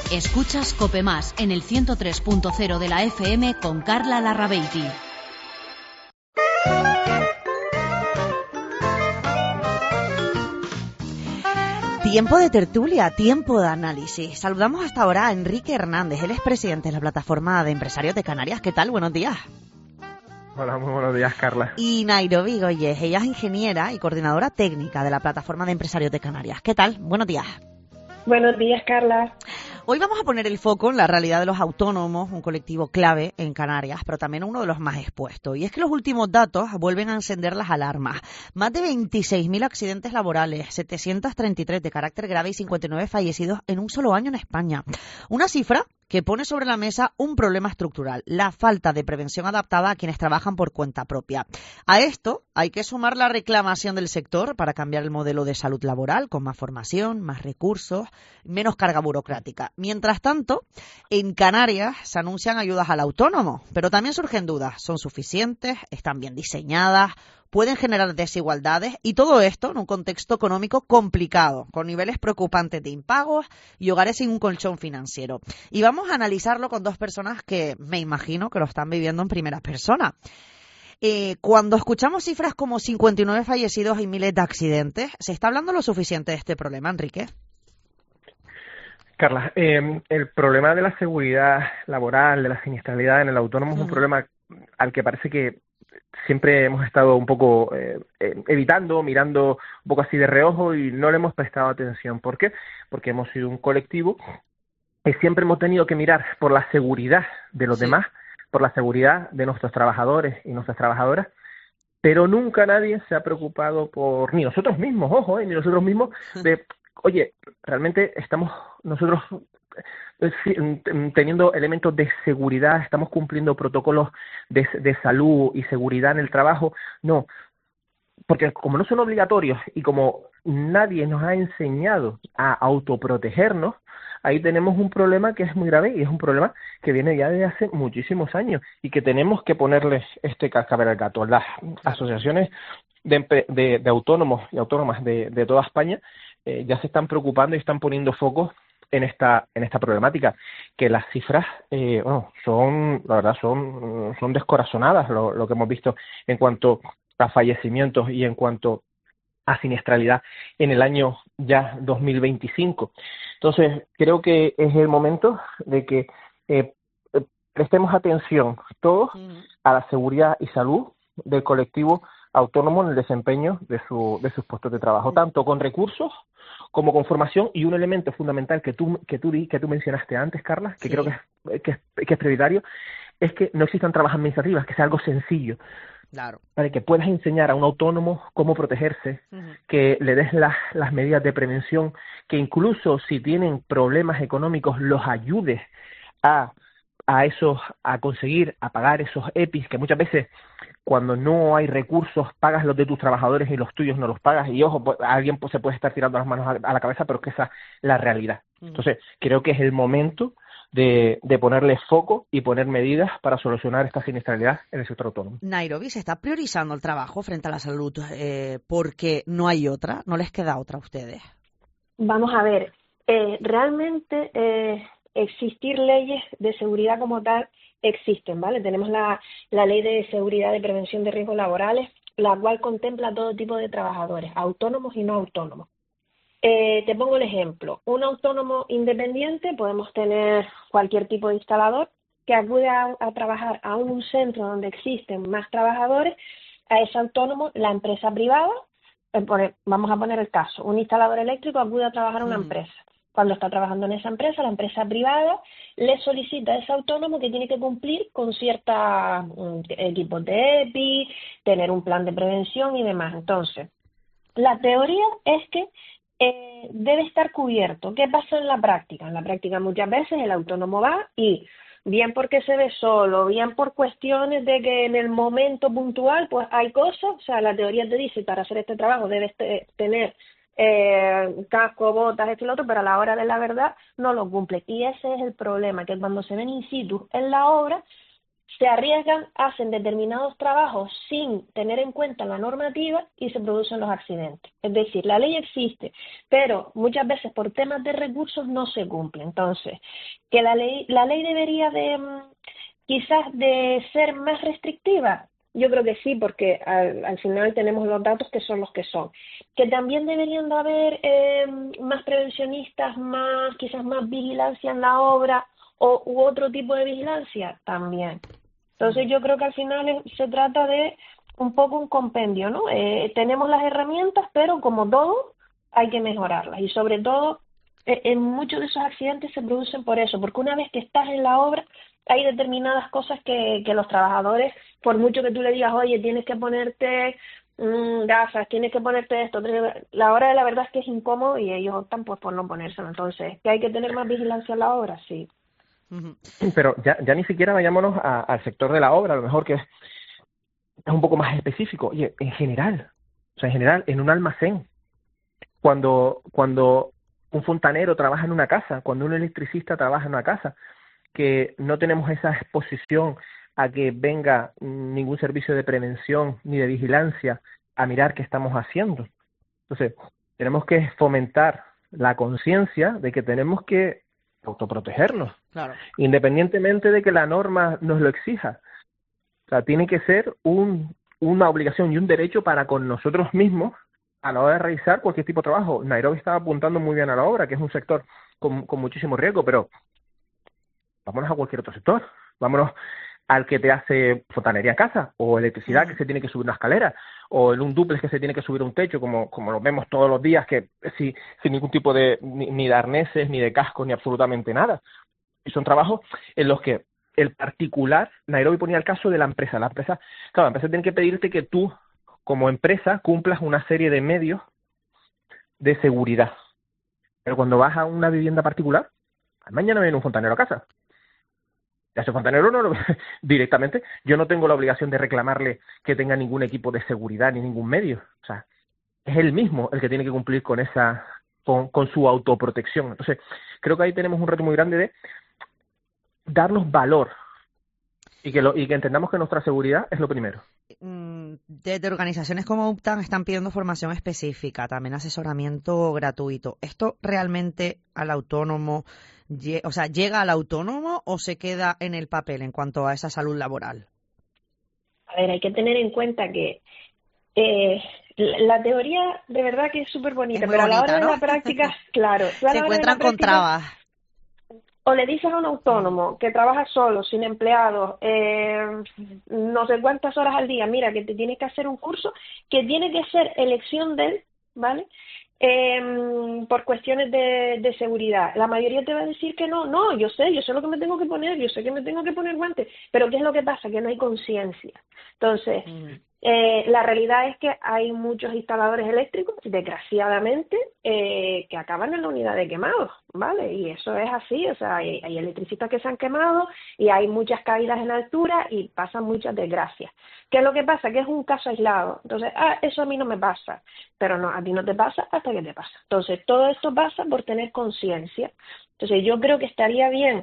Escuchas COPE Más en el 103.0 de la FM con Carla Larrabeiti. Tiempo de tertulia, tiempo de análisis. Saludamos hasta ahora a Enrique Hernández, él es presidente de la Plataforma de Empresarios de Canarias. ¿Qué tal? Buenos días. Hola, muy buenos días, Carla. Y Nairobi Goyes, ella es ingeniera y coordinadora técnica de la Plataforma de Empresarios de Canarias. ¿Qué tal? Buenos días. Buenos días, Carla. Hoy vamos a poner el foco en la realidad de los autónomos, un colectivo clave en Canarias, pero también uno de los más expuestos. Y es que los últimos datos vuelven a encender las alarmas. Más de 26.000 accidentes laborales, 733 de carácter grave y 59 fallecidos en un solo año en España. Una cifra que pone sobre la mesa un problema estructural, la falta de prevención adaptada a quienes trabajan por cuenta propia. A esto hay que sumar la reclamación del sector para cambiar el modelo de salud laboral, con más formación, más recursos, menos carga burocrática. Mientras tanto, en Canarias se anuncian ayudas al autónomo, pero también surgen dudas. ¿Son suficientes? ¿Están bien diseñadas? ¿Pueden generar desigualdades? Y todo esto en un contexto económico complicado, con niveles preocupantes de impagos y hogares sin un colchón financiero. Y vamos a analizarlo con dos personas que me imagino que lo están viviendo en primera persona. Cuando escuchamos cifras como 59 fallecidos y miles de accidentes, ¿se está hablando lo suficiente de este problema, Enrique? Carla, el problema de la seguridad laboral, de la siniestralidad en el autónomo es un problema al que parece que siempre hemos estado un poco evitando, mirando un poco así de reojo y no le hemos prestado atención. ¿Por qué? Porque hemos sido un colectivo que siempre hemos tenido que mirar por la seguridad de los demás, por la seguridad de nuestros trabajadores y nuestras trabajadoras, pero nunca nadie se ha preocupado por, ni nosotros mismos, ojo, ni nosotros mismos, de, oye, realmente estamos nosotros teniendo elementos de seguridad, estamos cumpliendo protocolos de salud y seguridad en el trabajo. No, porque como no son obligatorios y como nadie nos ha enseñado a autoprotegernos, ahí tenemos un problema que es muy grave y es un problema que viene ya desde hace muchísimos años y que tenemos que ponerle este cascabel al gato. Las asociaciones de autónomos y autónomas de toda España ya se están preocupando y están poniendo foco en esta problemática, que las cifras son, la verdad, son descorazonadas lo que hemos visto en cuanto a fallecimientos y en cuanto a siniestralidad en el año ya 2025. Entonces, creo que es el momento de que prestemos atención todos a la seguridad y salud del colectivo autónomo en el desempeño de sus puestos de trabajo, tanto con recursos como con formación, y un elemento fundamental que tú mencionaste antes, Carla, que creo que es prioritario, es que no existan trabas administrativas, que sea algo sencillo. Claro. Para que puedas enseñar a un autónomo cómo protegerse, que le des las medidas de prevención, que incluso si tienen problemas económicos los ayudes a conseguir, a pagar esos EPIs, que muchas veces cuando no hay recursos pagas los de tus trabajadores y los tuyos no los pagas, y ojo, pues, alguien se puede estar tirando las manos a la cabeza, pero es que esa es la realidad. Entonces, creo que es el momento de ponerle foco y poner medidas para solucionar esta siniestralidad en el sector autónomo. Nairobi, ¿se está priorizando el trabajo frente a la salud porque no hay otra? ¿No les queda otra a ustedes? Vamos a ver, realmente existir leyes de seguridad como tal existen, ¿vale? Tenemos la Ley de Seguridad y Prevención de Riesgos Laborales, la cual contempla todo tipo de trabajadores, autónomos y no autónomos. Te pongo el ejemplo. Un autónomo independiente, podemos tener cualquier tipo de instalador que acude a trabajar a un centro donde existen más trabajadores. A ese autónomo, la empresa privada, vamos a poner el caso, un instalador eléctrico acude a trabajar a una empresa. Cuando está trabajando en esa empresa, la empresa privada le solicita a ese autónomo que tiene que cumplir con ciertos equipos de EPI, tener un plan de prevención y demás. Entonces, la teoría es que debe estar cubierto. ¿Qué pasa en la práctica? En la práctica muchas veces el autónomo va y, bien porque se ve solo, bien por cuestiones de que en el momento puntual pues hay cosas, o sea, la teoría te dice para hacer este trabajo debes tener casco, botas, esto y lo otro, pero a la hora de la verdad no lo cumple. Y ese es el problema, que cuando se ven in situ en la obra, se arriesgan, hacen determinados trabajos sin tener en cuenta la normativa y se producen los accidentes. Es decir, la ley existe, pero muchas veces por temas de recursos no se cumple. Entonces, que la ley debería de quizás de ser más restrictiva. Yo creo que sí, porque al final tenemos los datos que son los que son. Que también deberían de haber más prevencionistas, quizás más vigilancia en la obra u otro tipo de vigilancia también. Entonces yo creo que al final se trata de un poco un compendio, ¿no? Tenemos las herramientas, pero como todo hay que mejorarlas y sobre todo en muchos de esos accidentes se producen por eso, porque una vez que estás en la obra hay determinadas cosas que los trabajadores, por mucho que tú le digas, oye, tienes que ponerte gafas, tienes que ponerte esto, la hora de la verdad es que es incómodo y ellos optan pues por no ponérselo. Entonces, ¿que hay que tener más vigilancia en la obra? Sí. Pero ya ni siquiera vayámonos al sector de la obra, a lo mejor que es un poco más específico. Oye, en general, en un almacén, cuando un fontanero trabaja en una casa, cuando un electricista trabaja en una casa, que no tenemos esa exposición a que venga ningún servicio de prevención ni de vigilancia a mirar qué estamos haciendo. Entonces, tenemos que fomentar la conciencia de que tenemos que autoprotegernos, Claro. independientemente de que la norma nos lo exija. O sea, tiene que ser una obligación y un derecho para con nosotros mismos a la hora de realizar cualquier tipo de trabajo. Nairobi estaba apuntando muy bien a la obra, que es un sector con muchísimo riesgo, pero vámonos a cualquier otro sector. Vámonos al que te hace fontanería en casa, o electricidad que se tiene que subir una escalera, o en un dúplex que se tiene que subir un techo, como lo vemos todos los días, que sin ningún tipo de ni de arneses, ni de cascos, ni absolutamente nada. Y son trabajos en los que el particular, Nairobi ponía el caso de la empresa. La empresa tiene que pedirte que tú, como empresa, cumplas una serie de medios de seguridad. Pero cuando vas a una vivienda particular, mañana viene un fontanero a casa. A ese fontanero directamente, yo no tengo la obligación de reclamarle que tenga ningún equipo de seguridad ni ningún medio. O sea, es él mismo el que tiene que cumplir con su autoprotección. Entonces, creo que ahí tenemos un reto muy grande de darnos valor y que entendamos que nuestra seguridad es lo primero. Desde organizaciones como UPTAN están pidiendo formación específica, también asesoramiento gratuito. ¿Esto realmente al autónomo, llega al autónomo o se queda en el papel en cuanto a esa salud laboral? A ver, hay que tener en cuenta que la teoría de verdad que es súper bonita, pero bonita, a la hora ¿no? de la práctica, claro, Se encuentran con trabas. O le dices a un autónomo que trabaja solo, sin empleados, no sé cuántas horas al día, mira, que te tienes que hacer un curso, que tiene que ser elección de él, ¿vale? Por cuestiones de seguridad. La mayoría te va a decir que no, yo sé lo que me tengo que poner, yo sé que me tengo que poner guantes, pero ¿qué es lo que pasa? Que no hay conciencia. Entonces, la realidad es que hay muchos instaladores eléctricos, desgraciadamente, que acaban en la unidad de quemados, ¿vale? Y eso es así, o sea, hay electricistas que se han quemado y hay muchas caídas en altura y pasan muchas desgracias. ¿Qué es lo que pasa? Que es un caso aislado. Entonces, eso a mí no me pasa, pero no, a ti no te pasa hasta que te pasa. Entonces, todo esto pasa por tener conciencia. Entonces, yo creo que estaría bien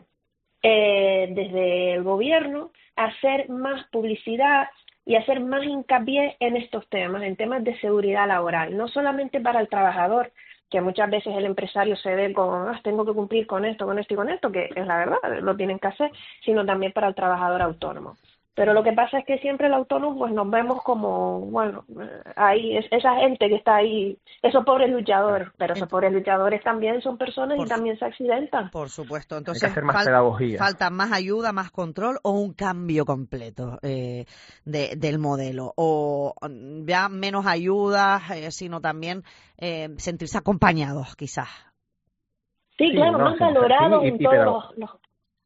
desde el gobierno hacer más publicidad y hacer más hincapié en estos temas, en temas de seguridad laboral, no solamente para el trabajador, que muchas veces el empresario se ve con, tengo que cumplir con esto, y con esto, que es la verdad, lo tienen que hacer, sino también para el trabajador autónomo. Pero lo que pasa es que siempre el autónomo pues nos vemos como, bueno, ahí esa gente que está ahí, esos pobres luchadores, pero esos pobres luchadores también son personas y también se accidentan. Por supuesto, entonces hay que hacer más pedagogía. Falta más ayuda, más control o un cambio completo del modelo, o ya menos ayuda, sino también sentirse acompañados quizás. Sí, claro, más valorados en todos los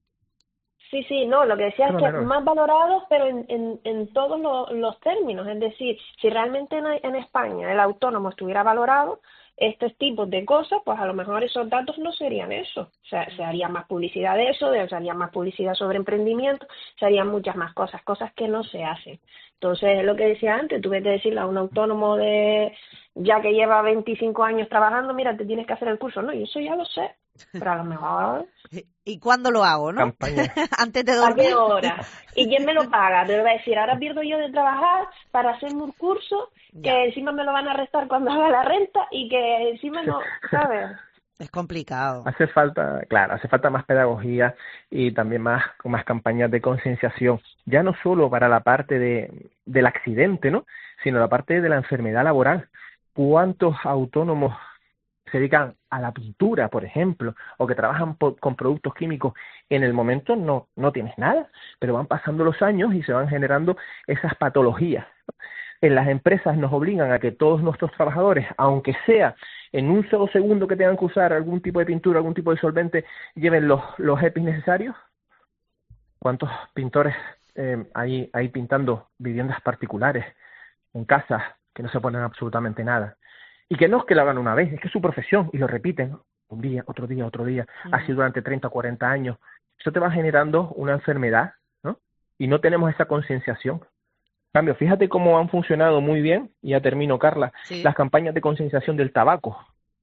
Sí, no, lo que decía es que más valorados, pero en todos los términos. Es decir, si realmente en España el autónomo estuviera valorado, estos tipos de cosas, pues a lo mejor esos datos no serían eso. O sea, se haría más publicidad de eso, se haría más publicidad sobre emprendimiento, se harían muchas más cosas que no se hacen. Entonces, lo que decía antes, tuve que decirle a un autónomo ya que lleva 25 años trabajando, mira, te tienes que hacer el curso. No, y eso ya lo sé. pero a lo mejor... ¿Y cuándo lo hago, no? Campaña. Antes de ¿A dormir. qué hora? ¿Y quién me lo paga? Te voy a decir, ahora pierdo yo de trabajar para hacerme un curso que Ya. encima me lo van a restar cuando haga la renta y que encima no, ¿sabes? Es complicado. Hace falta más pedagogía y también más campañas de concienciación, ya no solo para la parte del accidente, ¿no? Sino la parte de la enfermedad laboral. ¿Cuántos autónomos se dedican a la pintura, por ejemplo, o que trabajan con productos químicos? En el momento no tienes nada, pero van pasando los años y se van generando esas patologías. En las empresas nos obligan a que todos nuestros trabajadores, aunque sea en un solo segundo que tengan que usar algún tipo de pintura, algún tipo de solvente, lleven los EPIs necesarios. ¿Cuántos pintores hay pintando viviendas particulares, en casas, que no se ponen absolutamente nada? Y que no es que lo hagan una vez, es que es su profesión y lo repiten un día, otro día, así durante 30 o 40 años. Eso te va generando una enfermedad, ¿no? Y no tenemos esa concienciación. En cambio, fíjate cómo han funcionado muy bien, y ya termino, Carla, Sí. las campañas de concienciación del tabaco.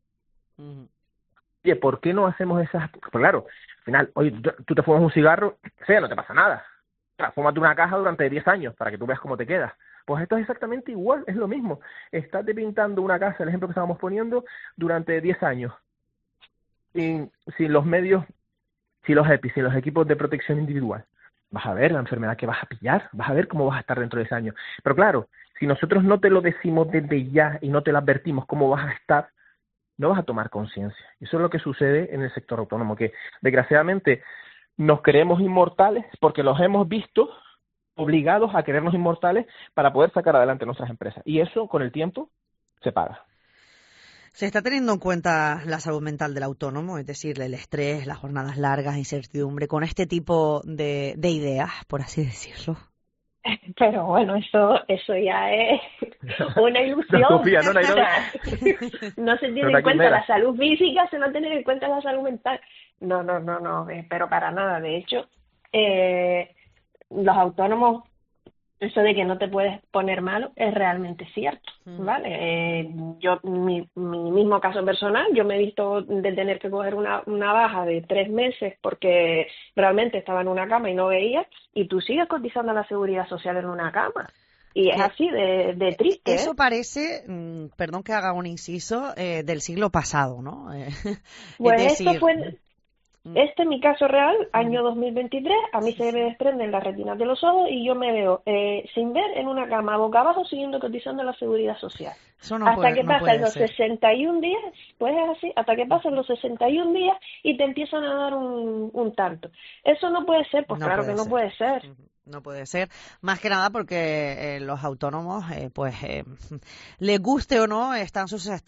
Oye, ¿por qué no hacemos esas? Pues claro, al final, oye, tú te fumas un cigarro, sea, no te pasa nada. O sea, fúmate una caja durante 10 años para que tú veas cómo te quedas. Pues esto es exactamente igual, es lo mismo. Estás pintando una casa, el ejemplo que estábamos poniendo, durante 10 años. Sin los medios, sin los EPIs, sin los equipos de protección individual. Vas a ver la enfermedad que vas a pillar, vas a ver cómo vas a estar dentro de ese año. Pero claro, si nosotros no te lo decimos desde ya y no te lo advertimos cómo vas a estar, no vas a tomar conciencia. Eso es lo que sucede en el sector autónomo, que desgraciadamente nos creemos inmortales porque los hemos visto obligados a creernos inmortales para poder sacar adelante nuestras empresas. Y eso, con el tiempo, se paga. ¿Se está teniendo en cuenta la salud mental del autónomo, es decir, el estrés, las jornadas largas, incertidumbre, con este tipo de ideas, por así decirlo? Pero bueno, eso ya es una ilusión. La utopía, ¿no, Nairobi? No se tiene Pero en cuenta quimera. la salud física, se no tiene en cuenta la salud mental. No, pero para nada. De hecho, los autónomos, eso de que no te puedes poner malo es realmente cierto, ¿vale? Yo, mi mismo caso personal, yo me he visto de tener que coger una baja de 3 meses porque realmente estaba en una cama y no veía, y tú sigues cotizando a la Seguridad Social en una cama. Y es así de triste. Eso parece, perdón que haga un inciso, del siglo pasado, ¿no? Pues es decir, esto fue... Este es mi caso real, año 2023, a mí se me desprenden las retinas de los ojos y yo me veo sin ver en una cama, boca abajo, siguiendo cotizando a la Seguridad Social. Eso no hasta puede, que no pasan puede los ser. 61 días, pues es así, hasta que pasan los 61 días y te empiezan a dar un tanto. Eso no puede ser, pues No claro puede que no ser. puede ser. No puede ser, más que nada porque los autónomos, les guste o no, están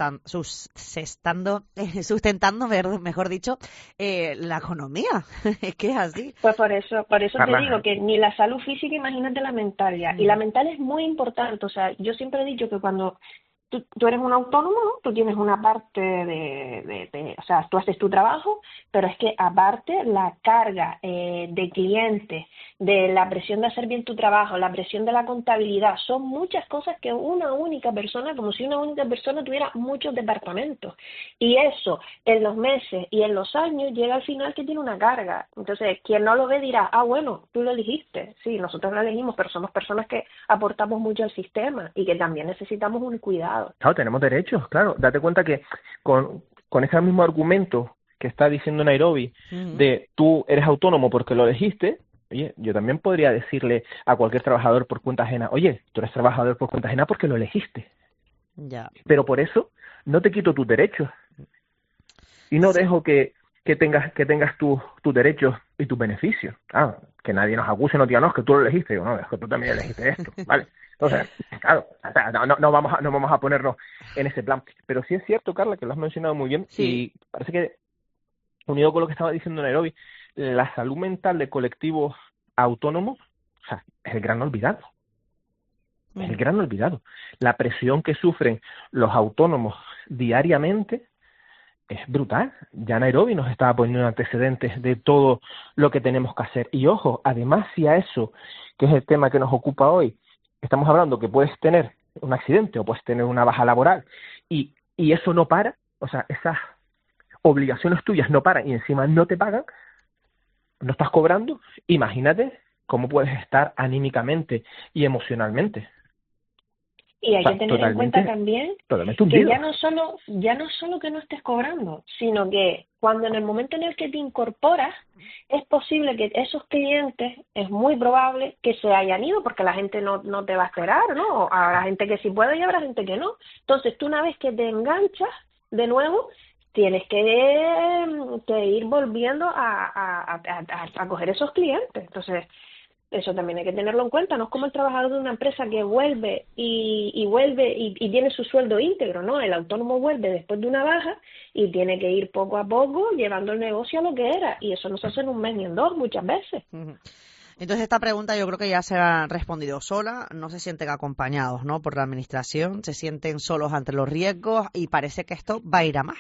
sustentando, mejor dicho, la economía. Es que es así. Pues por eso Carla. te digo que ni la salud física, imagínate la mental ya. Y la mental es muy importante, o sea, yo siempre he dicho que cuando tú eres un autónomo, ¿no? Tú tienes una parte o sea, tú haces tu trabajo, pero es que aparte la carga de clientes, de la presión de hacer bien tu trabajo, la presión de la contabilidad, son muchas cosas que una única persona, como si una única persona tuviera muchos departamentos. Y eso, en los meses y en los años, llega al final que tiene una carga. Entonces, quien no lo ve dirá, bueno, tú lo elegiste. Sí, nosotros lo elegimos, pero somos personas que aportamos mucho al sistema y que también necesitamos un cuidado. Claro, tenemos derechos, claro. Date cuenta que con ese mismo argumento que está diciendo Nairobi, de tú eres autónomo porque lo elegiste, oye, yo también podría decirle a cualquier trabajador por cuenta ajena, oye, tú eres trabajador por cuenta ajena porque lo elegiste. Ya. Pero por eso no te quito tus derechos. Y no dejo que tengas tus derechos y tus beneficios. Que nadie nos acuse, no diga, no, es que tú lo elegiste. Digo, no, es que tú también elegiste esto, ¿vale? Entonces, claro, no vamos a ponernos en ese plan. Pero sí es cierto, Carla, que lo has mencionado muy bien. Sí. Y parece que, unido con lo que estaba diciendo Nairobi, la salud mental de colectivos autónomos, o sea, es el gran olvidado. Es el gran olvidado. La presión que sufren los autónomos diariamente es brutal. Ya Nairobi nos estaba poniendo antecedentes de todo lo que tenemos que hacer. Y ojo, además, si a eso, que es el tema que nos ocupa hoy, estamos hablando que puedes tener un accidente o puedes tener una baja laboral y eso no para, o sea, esas obligaciones tuyas no paran y encima no te pagan, no estás cobrando, imagínate cómo puedes estar anímicamente y emocionalmente. Y hay que tener en cuenta también que ya no solo que no estés cobrando, sino que cuando en el momento en el que te incorporas, es posible que esos clientes, es muy probable que se hayan ido porque la gente no te va a esperar, ¿no? Habrá gente que sí puede y habrá gente que no. Entonces, tú una vez que te enganchas de nuevo, tienes que ir volviendo a coger esos clientes. Entonces, eso también hay que tenerlo en cuenta. No es como el trabajador de una empresa que vuelve y tiene su sueldo íntegro, ¿no? El autónomo vuelve después de una baja y tiene que ir poco a poco llevando el negocio a lo que era. Y eso no se hace en un mes ni en dos, muchas veces. Entonces, esta pregunta yo creo que ya se ha respondido sola. No se sienten acompañados, ¿no?, por la administración, se sienten solos ante los riesgos y parece que esto va a ir a más.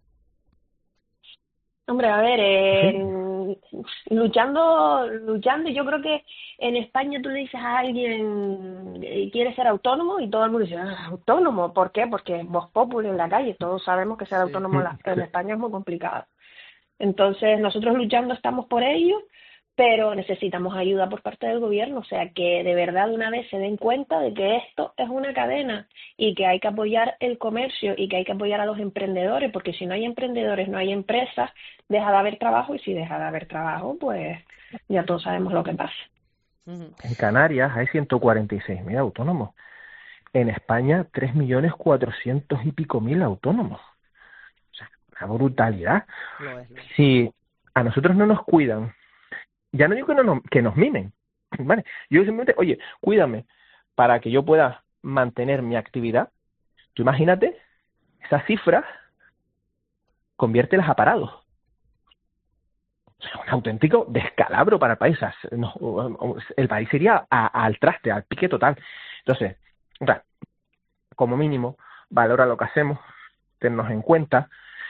Hombre, a ver, luchando, yo creo que en España tú le dices a alguien quiere ser autónomo y todo el mundo dice, autónomo, ¿por qué? Porque es vox populi en la calle, todos sabemos que ser autónomo en España es muy complicado. Entonces, nosotros luchando estamos por ello, pero necesitamos ayuda por parte del gobierno, o sea, que de verdad de una vez se den cuenta de que esto es una cadena y que hay que apoyar el comercio y que hay que apoyar a los emprendedores, porque si no hay emprendedores, no hay empresas, deja de haber trabajo y si deja de haber trabajo, pues ya todos sabemos lo que pasa. En Canarias hay 146.000 autónomos. En España, 3.400.000 y pico autónomos. O sea, una brutalidad. Si a nosotros no nos cuidan, ya no digo que nos mimen, ¿vale? Yo simplemente, oye, cuídame para que yo pueda mantener mi actividad. Tú imagínate, esas cifras, conviértelas a parados. O sea, un auténtico descalabro para el país. El país sería al traste, al pique total. Entonces, como mínimo, valora lo que hacemos, tennos en cuenta,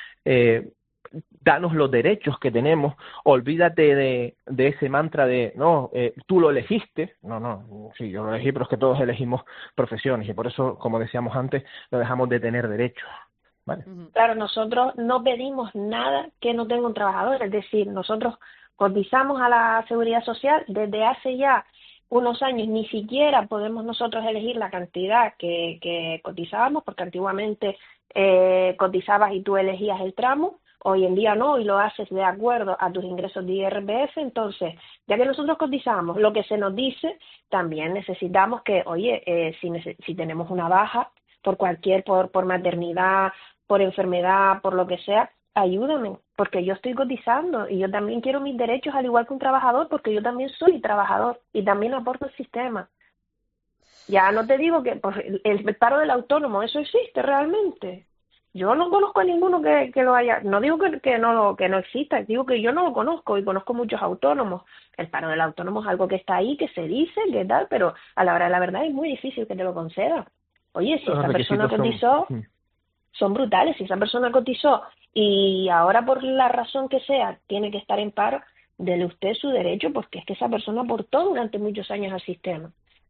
danos los derechos que tenemos, olvídate de ese mantra de, tú lo elegiste, sí, yo lo elegí, pero es que todos elegimos profesiones y por eso, como decíamos antes, no dejamos de tener derechos, ¿vale? Claro, nosotros no pedimos nada que no tenga un trabajador, es decir, nosotros cotizamos a la Seguridad Social desde hace ya unos años, ni siquiera podemos nosotros elegir la cantidad que cotizábamos, porque antiguamente cotizabas y tú elegías el tramo. Hoy en día no, y lo haces de acuerdo a tus ingresos de IRPF. Entonces, ya que nosotros cotizamos lo que se nos dice, también necesitamos que, oye, si tenemos una baja por maternidad, por enfermedad, por lo que sea, ayúdame, porque yo estoy cotizando y yo también quiero mis derechos al igual que un trabajador, porque yo también soy trabajador y también aporto al sistema. Ya no te digo que pues, el paro del autónomo, ¿eso existe realmente? Yo no conozco a ninguno que lo haya. No digo que no exista, digo que yo no lo conozco y conozco muchos autónomos. El paro del autónomo es algo que está ahí, que se dice, que tal, pero a la hora de la verdad es muy difícil que te lo conceda. Oye, si esa persona cotizó, son brutales. Si esa persona cotizó y ahora por la razón que sea tiene que estar en paro, dele usted su derecho, porque es que esa persona aportó durante muchos años al sistema.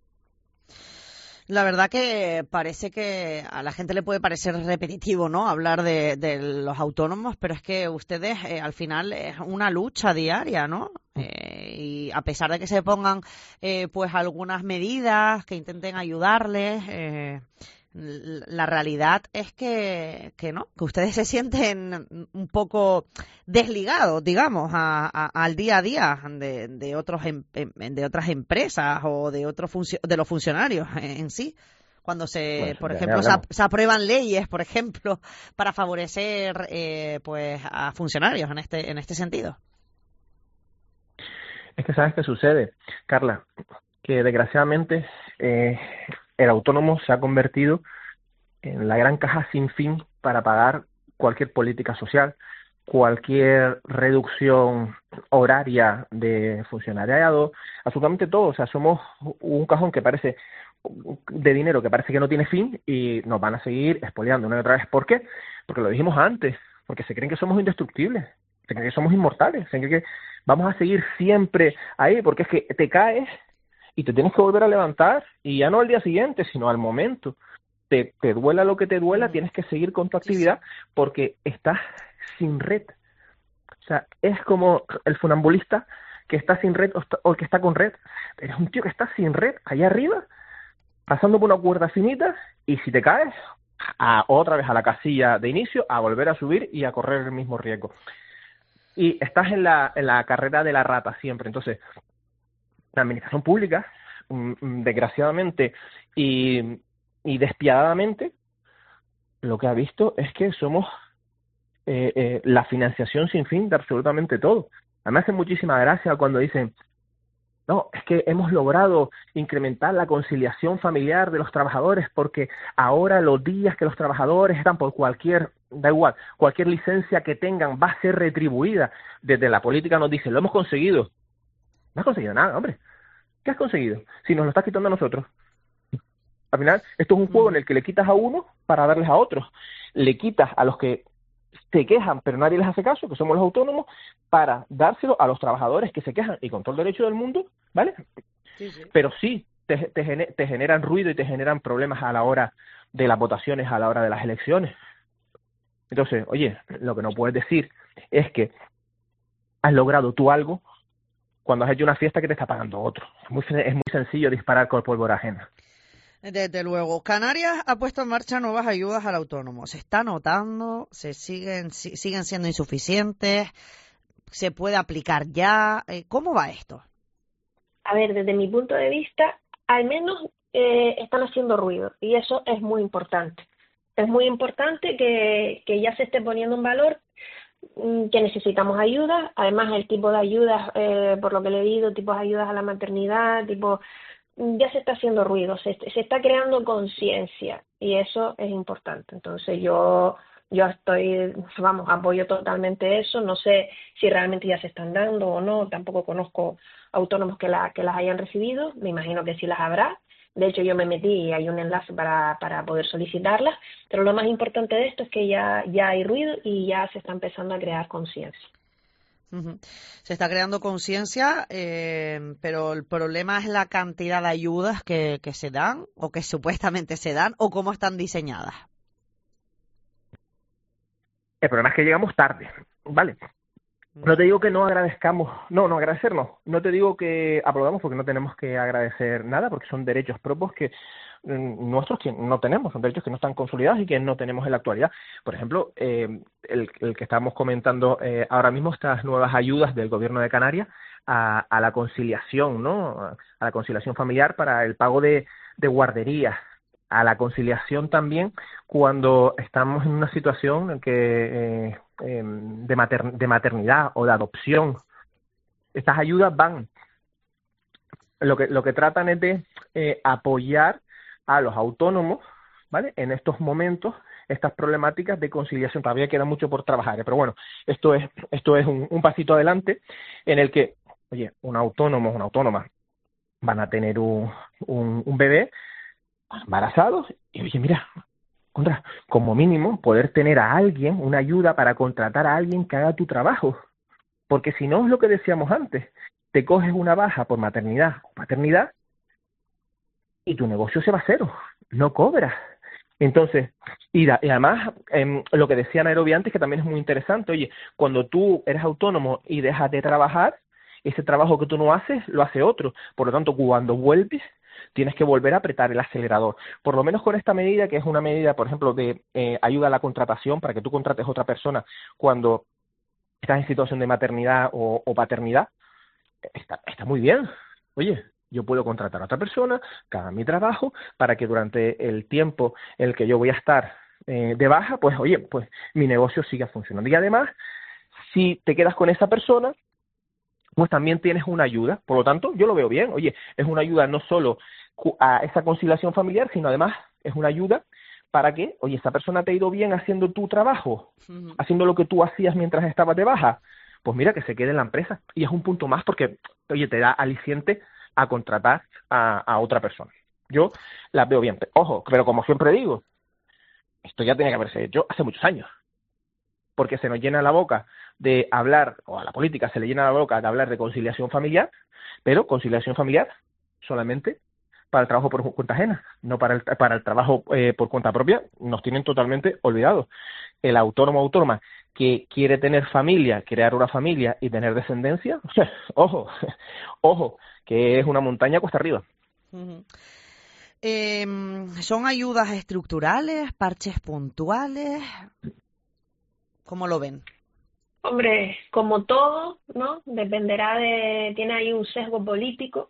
La verdad que parece que a la gente le puede parecer repetitivo, ¿no?, hablar de los autónomos, pero es que ustedes al final es una lucha diaria, ¿no? Y a pesar de que se pongan pues algunas medidas que intenten ayudarles, la realidad es que ustedes se sienten un poco desligados, digamos, al día a día de otras empresas o de los funcionarios en sí. Cuando por ejemplo, se aprueban leyes, por ejemplo, para favorecer pues a funcionarios en este sentido. Es que ¿sabes qué sucede, Carla? Que desgraciadamente el autónomo se ha convertido en la gran caja sin fin para pagar cualquier política social, cualquier reducción horaria de funcionariado, absolutamente todo. O sea, somos un cajón que parece de dinero que parece que no tiene fin y nos van a seguir expoliando una y otra vez. ¿Por qué? Porque lo dijimos antes, porque se creen que somos indestructibles, se creen que somos inmortales, se creen que vamos a seguir siempre ahí, porque es que te caes y te tienes que volver a levantar, y ya no al día siguiente, sino al momento. Te duela lo que te duela, tienes que seguir con tu actividad, porque estás sin red. O sea, es como el funambulista que está sin red o el que está con red. Eres un tío que está sin red, allá arriba, pasando por una cuerda finita, y si te caes, otra vez a la casilla de inicio, a volver a subir y a correr el mismo riesgo. Y estás en la carrera de la rata siempre. Entonces, la administración pública, desgraciadamente y despiadadamente, lo que ha visto es que somos la financiación sin fin de absolutamente todo. A mí me hace muchísima gracia cuando dicen, no, es que hemos logrado incrementar la conciliación familiar de los trabajadores porque ahora los días que los trabajadores están por da igual, cualquier licencia que tengan va a ser retribuida. Desde la política nos dicen, lo hemos conseguido. No has conseguido nada, hombre. ¿Qué has conseguido? Si nos lo estás quitando a nosotros. Al final, esto es un juego en el que le quitas a uno para darles a otros. Le quitas a los que se quejan, pero nadie les hace caso, que somos los autónomos, para dárselo a los trabajadores que se quejan y con todo el derecho del mundo, ¿vale? Sí. Pero sí te generan ruido y te generan problemas a la hora de las votaciones, a la hora de las elecciones. Entonces, oye, lo que no puedes decir es que has logrado tú algo cuando has hecho una fiesta que te está pagando otro. Es muy sencillo disparar con pólvora ajena. Desde luego. Canarias ha puesto en marcha nuevas ayudas al autónomo. ¿Se está notando? ¿Siguen siendo insuficientes? ¿Se puede aplicar ya? ¿Cómo va esto? A ver, desde mi punto de vista, al menos están haciendo ruido y eso es muy importante. Es muy importante que ya se esté poniendo en valor que necesitamos ayuda. Además, el tipo de ayudas, por lo que he leído, tipos de ayudas a la maternidad, ya se está haciendo ruido, se está creando conciencia y eso es importante. Entonces yo apoyo totalmente eso. No sé si realmente ya se están dando o no, tampoco conozco autónomos que las hayan recibido, me imagino que sí las habrá. De hecho, yo me metí y hay un enlace para poder solicitarlas, pero lo más importante de esto es que ya hay ruido y ya se está empezando a crear conciencia. Se está creando conciencia, pero el problema es la cantidad de ayudas que se dan o que supuestamente se dan o cómo están diseñadas. El problema es que llegamos tarde, ¿vale? No te digo que no agradezcamos, no agradecernos. No te digo que aplaudamos porque no tenemos que agradecer nada porque son derechos propios que nuestros que no tenemos, son derechos que no están consolidados y que no tenemos en la actualidad. Por ejemplo, el que estamos comentando ahora mismo, estas nuevas ayudas del Gobierno de Canarias a la conciliación, ¿no? A la conciliación familiar para el pago de guarderías, a la conciliación también cuando estamos en una situación en que de maternidad o de adopción. Estas ayudas lo que tratan es de apoyar a los autónomos, ¿vale? En estos momentos, estas problemáticas de conciliación. Todavía queda mucho por trabajar, pero bueno, esto es un pasito adelante en el que, oye, un autónomo, una autónoma van a tener un bebé embarazados y, oye, mira, como mínimo poder tener a alguien, una ayuda para contratar a alguien que haga tu trabajo, porque si no es lo que decíamos antes, te coges una baja por maternidad o paternidad y tu negocio se va a cero, no cobras. Entonces, y además, lo que decía Nairobi antes, que también es muy interesante, oye, cuando tú eres autónomo y dejas de trabajar, ese trabajo que tú no haces, lo hace otro. Por lo tanto, cuando vuelves, tienes que volver a apretar el acelerador. Por lo menos con esta medida, que es una medida, por ejemplo, de ayuda a la contratación, para que tú contrates a otra persona cuando estás en situación de maternidad o paternidad, está muy bien. Oye, yo puedo contratar a otra persona que haga mi trabajo para que durante el tiempo en el que yo voy a estar de baja, pues, oye, pues mi negocio siga funcionando. Y además, si te quedas con esa persona, pues también tienes una ayuda. Por lo tanto, yo lo veo bien. Oye, es una ayuda no solo a esa conciliación familiar, sino además es una ayuda para que, oye, esta persona te ha ido bien haciendo tu trabajo, haciendo lo que tú hacías mientras estabas de baja, pues mira, que se quede en la empresa. Y es un punto más porque, oye, te da aliciente a contratar a otra persona. Yo las veo bien. Ojo, pero como siempre digo, esto ya tenía que haberse hecho hace muchos años. Porque se nos llena la boca de hablar, o a la política se le llena la boca de hablar de conciliación familiar, pero conciliación familiar solamente para el trabajo por cuenta ajena, no para el trabajo por cuenta propia. Nos tienen totalmente olvidados. El autónomo o autónoma que quiere tener familia, crear una familia y tener descendencia, ojo, ojo, que es una montaña cuesta arriba. Uh-huh. ¿Son ayudas estructurales, parches puntuales? ¿Cómo lo ven? Hombre, como todo, ¿no? Tiene ahí un sesgo político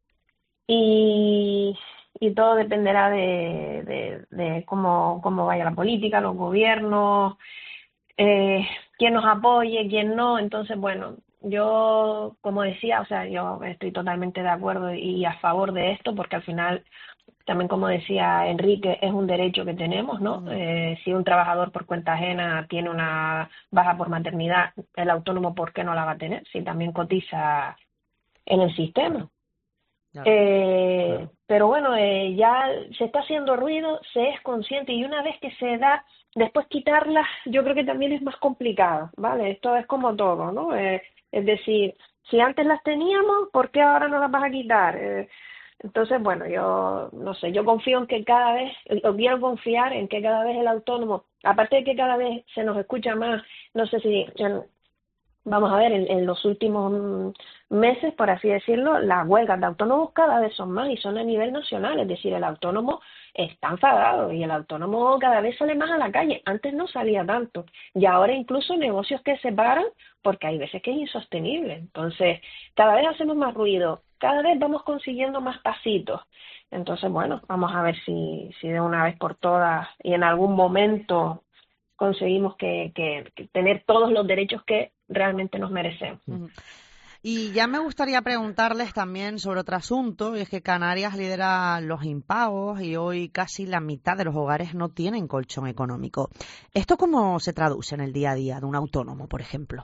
y todo dependerá de cómo vaya la política, los gobiernos, quién nos apoye, quién no. Entonces, bueno, yo, como decía, o sea, yo estoy totalmente de acuerdo y a favor de esto, porque al final, también como decía Enrique, es un derecho que tenemos, ¿no? Si un trabajador por cuenta ajena tiene una baja por maternidad, el autónomo, ¿por qué no la va a tener? Si también cotiza en el sistema. Claro. Pero bueno, ya se está haciendo ruido, se es consciente, y una vez que se da, después quitarlas, yo creo que también es más complicado, ¿vale? Esto es como todo, ¿no? Es decir, si antes las teníamos, ¿por qué ahora no las vas a quitar? Entonces, bueno, yo no sé, yo confío en que cada vez, o quiero confiar en que cada vez el autónomo, aparte de que cada vez se nos escucha más, no sé si... Vamos a ver, en los últimos meses, por así decirlo, las huelgas de autónomos cada vez son más y son a nivel nacional. Es decir, el autónomo está enfadado y el autónomo cada vez sale más a la calle. Antes no salía tanto y ahora incluso negocios que se paran porque hay veces que es insostenible. Entonces, cada vez hacemos más ruido, cada vez vamos consiguiendo más pasitos. Entonces, bueno, vamos a ver si de una vez por todas y en algún momento conseguimos que tener todos los derechos que realmente nos merecemos. Y ya me gustaría preguntarles también sobre otro asunto, y es que Canarias lidera los impagos y hoy casi la mitad de los hogares no tienen colchón económico. ¿Esto cómo se traduce en el día a día de un autónomo, por ejemplo?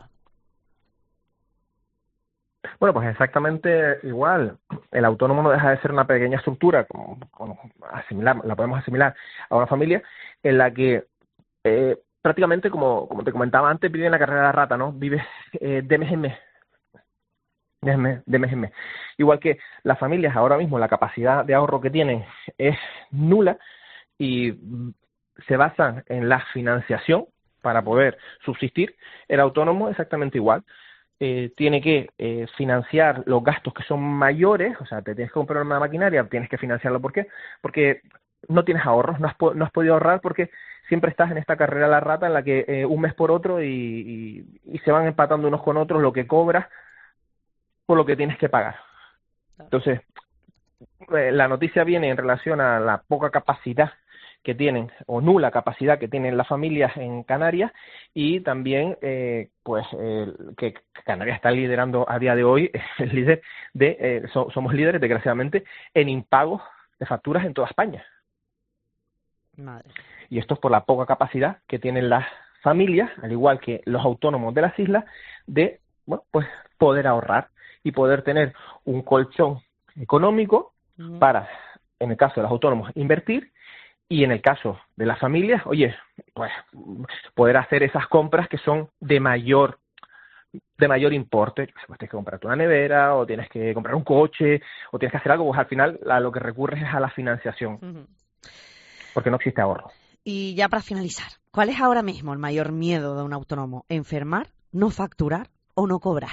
Bueno, pues exactamente igual. El autónomo no deja de ser una pequeña estructura, la podemos asimilar a una familia en la que prácticamente, como te comentaba antes, vive en la carrera de la rata, ¿no? Vive de mes en mes. De mes en mes. Igual que las familias, ahora mismo la capacidad de ahorro que tienen es nula y se basan en la financiación para poder subsistir. El autónomo exactamente igual. Tiene que financiar los gastos que son mayores, o sea, te tienes que comprar una maquinaria, tienes que financiarlo. ¿Por qué? Porque no tienes ahorros, no has podido ahorrar porque siempre estás en esta carrera a la rata en la que un mes por otro y se van empatando unos con otros lo que cobras por lo que tienes que pagar. Entonces, la noticia viene en relación a la poca capacidad que tienen o nula capacidad que tienen las familias en Canarias y también que Canarias está liderando a día de hoy el líder somos líderes desgraciadamente en impagos de facturas en toda España. Madre. Y esto es por la poca capacidad que tienen las familias, al igual que los autónomos de las islas, de pues poder ahorrar y poder tener un colchón económico para, en el caso de los autónomos, invertir. Y en el caso de las familias, oye, pues poder hacer esas compras que son de mayor importe. Pues tienes que comprarte una nevera o tienes que comprar un coche o tienes que hacer algo, pues al final a lo que recurres es a la financiación, porque no existe ahorro. Y ya para finalizar, ¿cuál es ahora mismo el mayor miedo de un autónomo? ¿Enfermar, no facturar o no cobrar?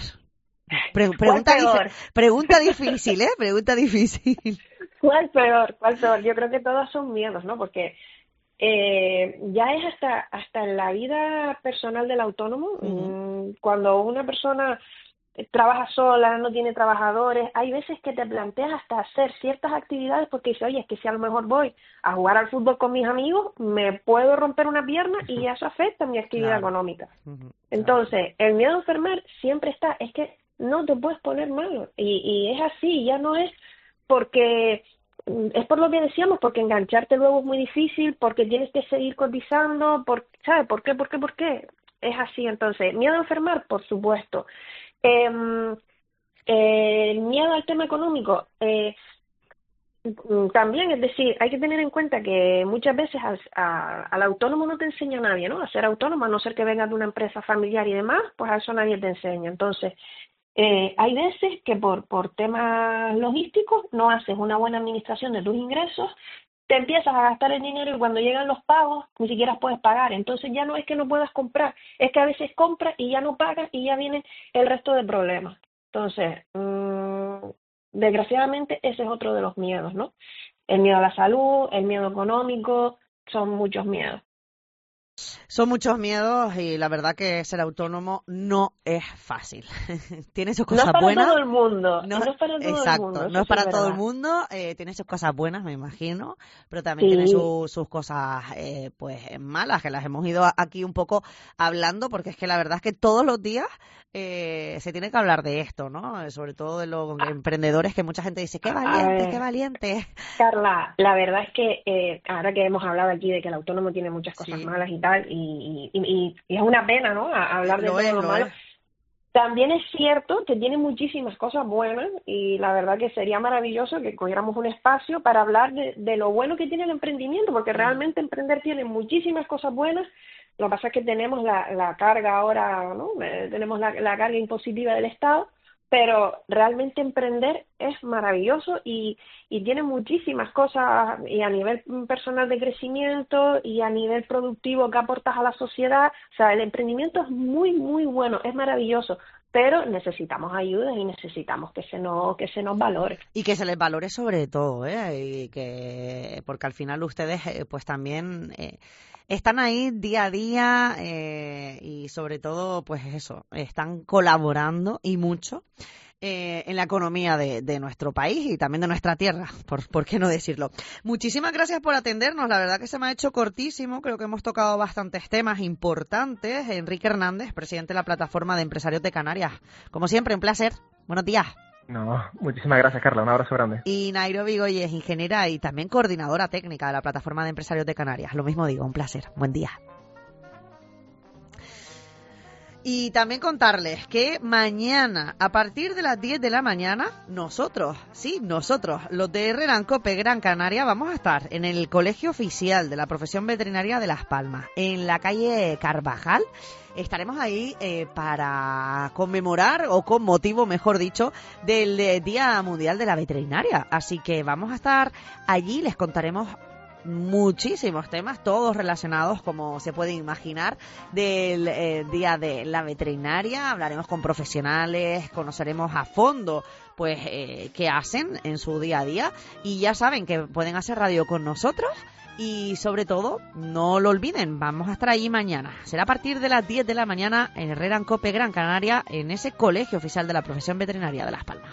Pregunta difícil, ¿eh? Pregunta difícil. ¿Cuál peor? Yo creo que todos son miedos, ¿no? Porque ya es hasta en la vida personal del autónomo. Cuando una persona trabaja sola, no tiene trabajadores, hay veces que te planteas hasta hacer ciertas actividades porque dices, oye, es que si a lo mejor voy a jugar al fútbol con mis amigos, me puedo romper una pierna y eso afecta a mi actividad económica. Entonces, el miedo a enfermar siempre está, es que no te puedes poner malo y es así, ya no es porque es por lo que decíamos, porque engancharte luego es muy difícil, porque tienes que seguir cotizando, ¿sabes? ¿Por qué? Es así. Entonces, miedo a enfermar, por supuesto. Miedo al tema económico, también, es decir, hay que tener en cuenta que muchas veces al autónomo no te enseña nadie, ¿no? A ser autónomo, a no ser que vengas de una empresa familiar y demás, pues a eso nadie te enseña. Entonces, Hay veces que por temas logísticos no haces una buena administración de tus ingresos, te empiezas a gastar el dinero y cuando llegan los pagos ni siquiera puedes pagar. Entonces ya no es que no puedas comprar, es que a veces compras y ya no pagas y ya viene el resto de problemas. Entonces, desgraciadamente ese es otro de los miedos, ¿no? El miedo a la salud, el miedo económico, son muchos miedos. Son muchos miedos y la verdad que ser autónomo no es fácil. Tiene sus cosas buenas. No es para todo el mundo. No es para todo exacto, el mundo. No es para todo el mundo. Tiene sus cosas buenas, me imagino, pero también tiene sus cosas pues malas, que las hemos ido aquí un poco hablando, porque es que la verdad es que todos los días se tiene que hablar de esto, ¿no? Sobre todo de los emprendedores, que mucha gente dice, ¡qué valiente, qué valiente! Carla, la verdad es que ahora que hemos hablado aquí de que el autónomo tiene muchas cosas malas y tal, y es una pena, ¿no? Hablar de todo lo malo. También es cierto que tiene muchísimas cosas buenas y la verdad que sería maravilloso que cogiéramos un espacio para hablar de lo bueno que tiene el emprendimiento, porque realmente emprender tiene muchísimas cosas buenas. Lo que pasa es que tenemos la carga ahora, ¿no? Tenemos la carga impositiva del Estado, pero realmente emprender es maravilloso y tiene muchísimas cosas, y a nivel personal de crecimiento y a nivel productivo que aportas a la sociedad. O sea, el emprendimiento es muy, muy bueno, es maravilloso, pero necesitamos ayuda y necesitamos que se nos valore. Y que se les valore sobre todo, y que porque al final ustedes pues también están ahí día a día y sobre todo pues eso, están colaborando y mucho en la economía de nuestro país y también de nuestra tierra, por qué no decirlo. Muchísimas gracias por atendernos, la verdad que se me ha hecho cortísimo, creo que hemos tocado bastantes temas importantes. Enrique Hernández, presidente de la Plataforma de Empresarios de Canarias. Como siempre, un placer. Buenos días. No, muchísimas gracias, Carla, un abrazo grande. Y Nairobi Goyes, ingeniera y también coordinadora técnica de la Plataforma de Empresarios de Canarias. Lo mismo digo, un placer. Buen día. Y también contarles que mañana, a partir de las 10 de la mañana, nosotros, los de Herrera Cope Gran Canaria, vamos a estar en el Colegio Oficial de la Profesión Veterinaria de Las Palmas, en la calle Carvajal. Estaremos ahí para conmemorar, o con motivo, mejor dicho, del Día Mundial de la Veterinaria. Así que vamos a estar allí, les contaremos muchísimos temas, todos relacionados, como se puede imaginar, del Día de la Veterinaria. Hablaremos con profesionales, conoceremos a fondo pues qué hacen en su día a día, y ya saben que pueden hacer radio con nosotros. Y sobre todo, no lo olviden, vamos a estar allí mañana. Será a partir de las 10 de la mañana en Herrera Cope Gran Canaria, en ese Colegio Oficial de la Profesión Veterinaria de Las Palmas.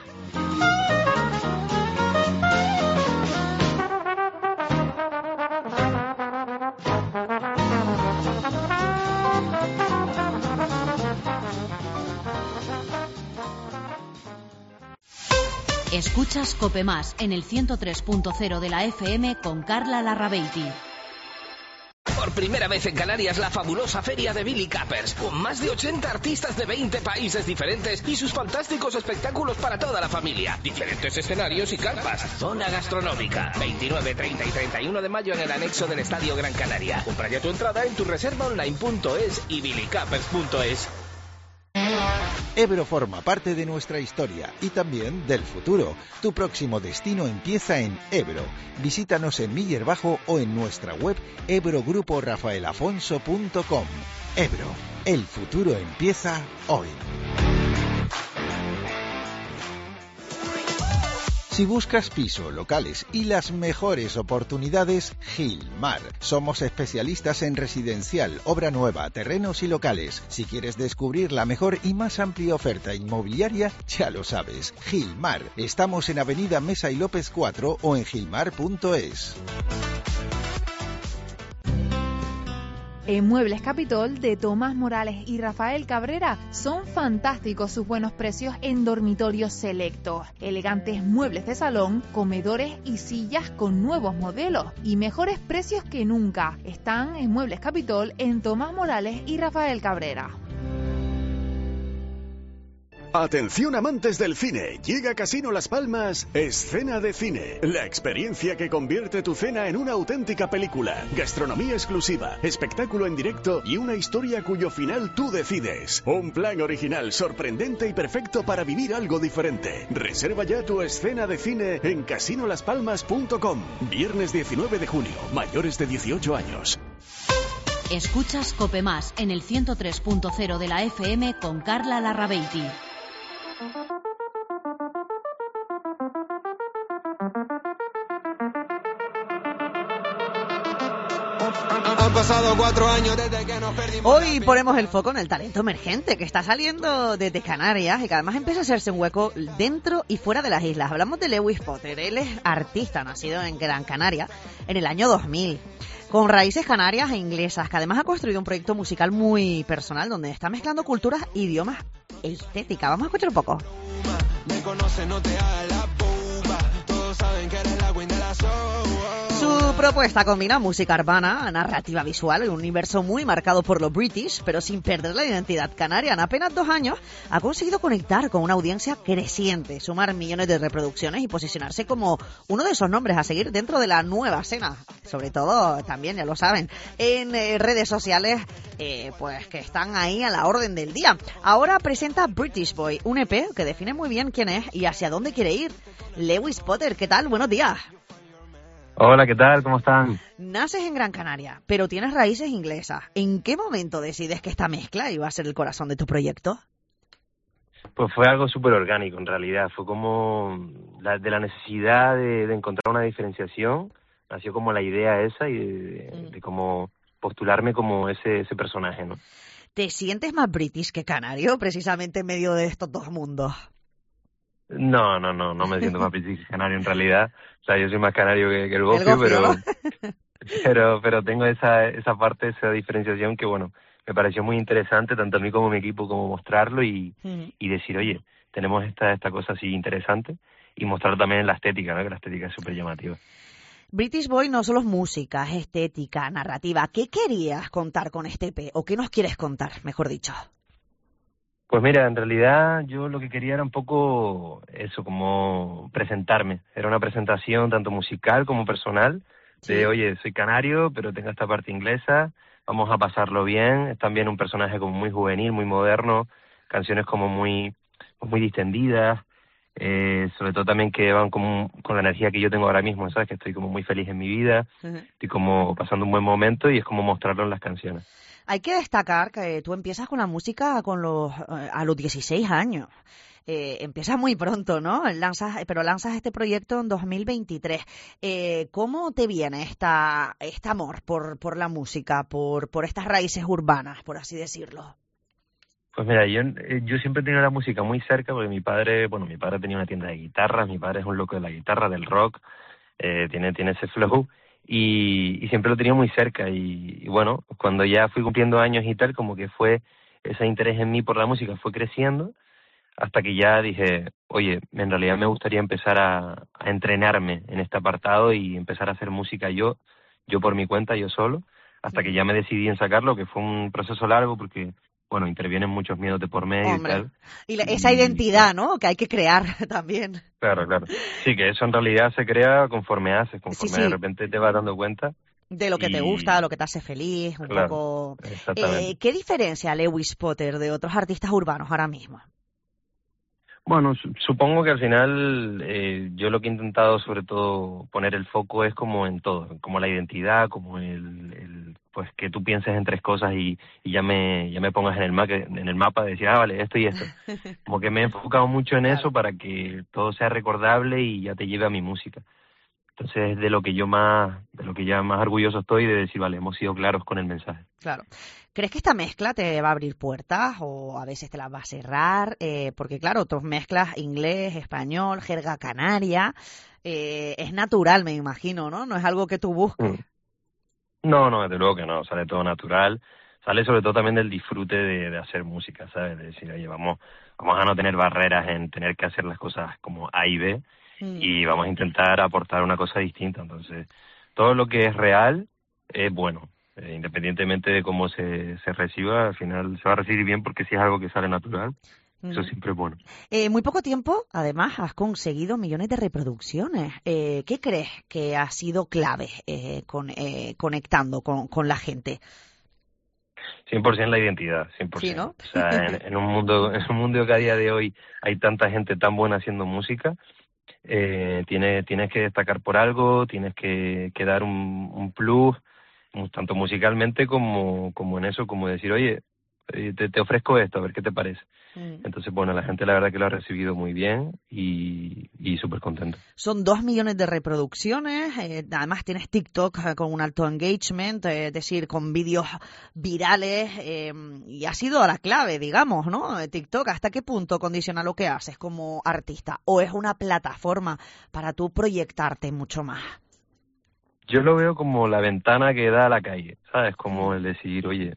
Escuchas COPE Más en el 103.0 de la FM con Carla Larrabeiti. Por primera vez en Canarias, la fabulosa feria de Billy Capers, con más de 80 artistas de 20 países diferentes y sus fantásticos espectáculos para toda la familia. Diferentes escenarios y carpas. Zona gastronómica. 29, 30 y 31 de mayo en el anexo del Estadio Gran Canaria. Compra ya tu entrada en tureservaonline.es y billycapers.es. Ebro forma parte de nuestra historia y también del futuro. Tu próximo destino empieza en Ebro. Visítanos en Miller Bajo o en nuestra web ebrogruporafaelafonso.com. Ebro, el futuro empieza hoy. Si buscas piso, locales y las mejores oportunidades, Gilmar. Somos especialistas en residencial, obra nueva, terrenos y locales. Si quieres descubrir la mejor y más amplia oferta inmobiliaria, ya lo sabes. Gilmar. Estamos en Avenida Mesa y López 4 o en gilmar.es. En Muebles Capitol de Tomás Morales y Rafael Cabrera son fantásticos sus buenos precios en dormitorios selectos, elegantes muebles de salón, comedores y sillas con nuevos modelos y mejores precios que nunca. Están en Muebles Capitol en Tomás Morales y Rafael Cabrera. Atención amantes del cine, llega a Casino Las Palmas Escena de Cine, la experiencia que convierte tu cena en una auténtica película, gastronomía exclusiva, espectáculo en directo y una historia cuyo final tú decides. Un plan original, sorprendente y perfecto para vivir algo diferente. Reserva ya tu escena de cine en casinolaspalmas.com. Viernes 19 de junio, mayores de 18 años. Escuchas Cope Más en el 103.0 de la FM con Carla Larrabeiti. Han pasado 4 años desde que nos perdimos. Hoy ponemos el foco en el talento emergente que está saliendo desde Canarias y que además empieza a hacerse un hueco dentro y fuera de las islas. Hablamos de Lewis Potter. Él es artista, nacido en Gran Canaria en el año 2000. Con raíces canarias e inglesas, que además ha construido un proyecto musical muy personal donde está mezclando culturas, idiomas e estética. Vamos a escuchar un poco. Me conoce, no te hagas la boba. Todos saben que eres la queen de la show. Su propuesta combina música urbana, narrativa visual y un universo muy marcado por lo british, pero sin perder la identidad canaria. En apenas 2 años ha conseguido conectar con una audiencia creciente, sumar millones de reproducciones y posicionarse como uno de esos nombres a seguir dentro de la nueva escena. Sobre todo, también, ya lo saben, en redes sociales, pues que están ahí a la orden del día. Ahora presenta British Boy, un EP que define muy bien quién es y hacia dónde quiere ir. Lewis Potter, ¿qué tal? Buenos días. Hola, ¿qué tal? ¿Cómo están? Naces en Gran Canaria, pero tienes raíces inglesas. ¿En qué momento decides que esta mezcla iba a ser el corazón de tu proyecto? Pues fue algo súper orgánico, en realidad. Fue como de la necesidad de encontrar una diferenciación. Nació como la idea esa y de cómo postularme como ese personaje, ¿no? ¿Te sientes más british que canario, precisamente en medio de estos dos mundos? No me siento más british que canario, en realidad. O sea, yo soy más canario que el gofio, pero tengo esa parte, esa diferenciación que, bueno, me pareció muy interesante, tanto a mí como a mi equipo, como mostrarlo y decir, oye, tenemos esta cosa así interesante y mostrar también la estética, ¿no? Que la estética es súper llamativa. British Boy no solo es música, es estética, narrativa. ¿Qué querías contar con este EP? ¿O qué nos quieres contar, mejor dicho? Pues mira, en realidad yo lo que quería era un poco eso, como presentarme. Era una presentación tanto musical como personal, de oye, soy canario, pero tengo esta parte inglesa, vamos a pasarlo bien. Es también un personaje como muy juvenil, muy moderno, canciones como muy distendidas, sobre todo también que van con la energía que yo tengo ahora mismo, ¿sabes? Que estoy como muy feliz en mi vida, estoy como pasando un buen momento y es como mostrarlo en las canciones. Hay que destacar que tú empiezas con la música a los 16 años. Empiezas muy pronto, ¿no? Pero lanzas este proyecto en 2023. ¿Cómo te viene este amor por la música, por estas raíces urbanas, por así decirlo? Pues mira, yo siempre he tenido la música muy cerca porque mi padre tenía una tienda de guitarras, mi padre es un loco de la guitarra, del rock, tiene ese flow. Y siempre lo tenía muy cerca y bueno, cuando ya fui cumpliendo años y tal, como que fue ese interés en mí por la música fue creciendo hasta que ya dije, oye, en realidad me gustaría empezar a entrenarme en este apartado y empezar a hacer música yo por mi cuenta, yo solo, hasta que ya me decidí en sacarlo, que fue un proceso largo porque, bueno, intervienen muchos miedos de por medio. Hombre, y tal. Y esa identidad, ¿no? Que hay que crear también. Claro. Sí, que eso en realidad se crea conforme haces, conforme de repente te vas dando cuenta. De lo que te gusta, de lo que te hace feliz, un poco. Exactamente. ¿Qué diferencia a Lewis Potter de otros artistas urbanos ahora mismo? Bueno, supongo que al final yo lo que he intentado sobre todo poner el foco es como en todo, como la identidad, como el pues que tú pienses en 3 cosas y ya me pongas en el mapa de decir, vale, esto y esto. Como que me he enfocado mucho en eso para que todo sea recordable y ya te lleve a mi música. Entonces, de lo que ya más orgulloso estoy de decir, vale, hemos sido claros con el mensaje. Claro. ¿Crees que esta mezcla te va a abrir puertas o a veces te las va a cerrar? Porque, claro, tú mezclas inglés, español, jerga canaria. Es natural, me imagino, ¿no? No es algo que tú busques. No, desde luego que no. Sale todo natural. Sale sobre todo también del disfrute de hacer música, ¿sabes? De decir, oye, vamos a no tener barreras en tener que hacer las cosas como A y B. Y vamos a intentar aportar una cosa distinta. Entonces, todo lo que es real es bueno. Independientemente de cómo se reciba, al final se va a recibir bien porque sí es algo que sale natural Eso siempre es bueno. Muy poco tiempo, además, has conseguido millones de reproducciones. ¿Qué crees que ha sido clave conectando con la gente? 100% la identidad, 100%. Sí, ¿no? O sea, en un mundo que a día de hoy hay tanta gente tan buena haciendo música, tienes que destacar por algo, tienes que dar un plus, tanto musicalmente como en eso, como decir, oye, te ofrezco esto, a ver qué te parece. Entonces, bueno, la gente la verdad que lo ha recibido muy bien y súper contento. Son 2 millones de reproducciones, además tienes TikTok con un alto engagement, es decir, con vídeos virales, y ha sido la clave, digamos, ¿no? TikTok, ¿hasta qué punto condiciona lo que haces como artista? ¿O es una plataforma para tú proyectarte mucho más? Yo lo veo como la ventana que da a la calle, ¿sabes? Como el decir, oye,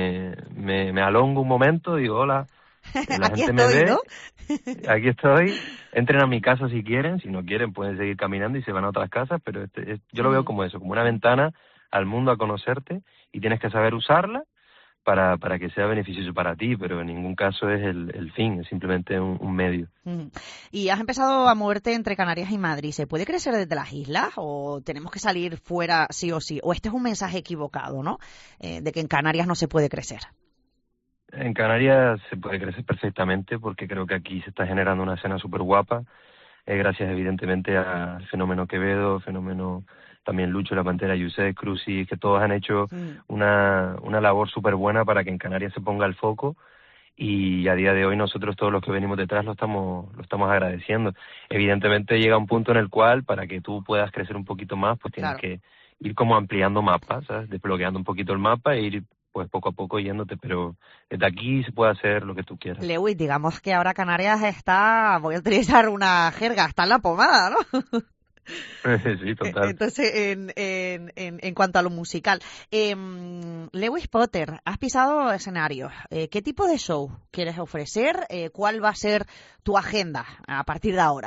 me alongo un momento, digo, hola, la aquí gente estoy, me ve, ¿no? aquí estoy, entren a mi casa si quieren, si no quieren pueden seguir caminando y se van a otras casas, pero yo lo veo como eso, como una ventana al mundo a conocerte y tienes que saber usarla para que sea beneficioso para ti, pero en ningún caso es el fin, es simplemente un medio. Y has empezado a moverte entre Canarias y Madrid. ¿Se puede crecer desde las islas o tenemos que salir fuera sí o sí? ¿O este es un mensaje equivocado, ¿no? De que en Canarias no se puede crecer. En Canarias se puede crecer perfectamente porque creo que aquí se está generando una escena súper guapa, gracias evidentemente al fenómeno Quevedo, fenómeno también Lucho, La Pantera, Yusef, Crucis, que todos han hecho una labor súper buena para que en Canarias se ponga el foco y a día de hoy nosotros todos los que venimos detrás lo estamos agradeciendo. Evidentemente llega un punto en el cual para que tú puedas crecer un poquito más pues tienes que ir como ampliando mapas, ¿sabes? Desbloqueando un poquito el mapa e ir pues poco a poco yéndote, pero desde aquí se puede hacer lo que tú quieras. Lewis, digamos que ahora Canarias está, voy a utilizar una jerga, está en la pomada, ¿no? Sí, total. Entonces, en cuanto a lo musical, Lewis Potter, has pisado escenarios. ¿Qué tipo de show quieres ofrecer? ¿Cuál va a ser tu agenda a partir de ahora?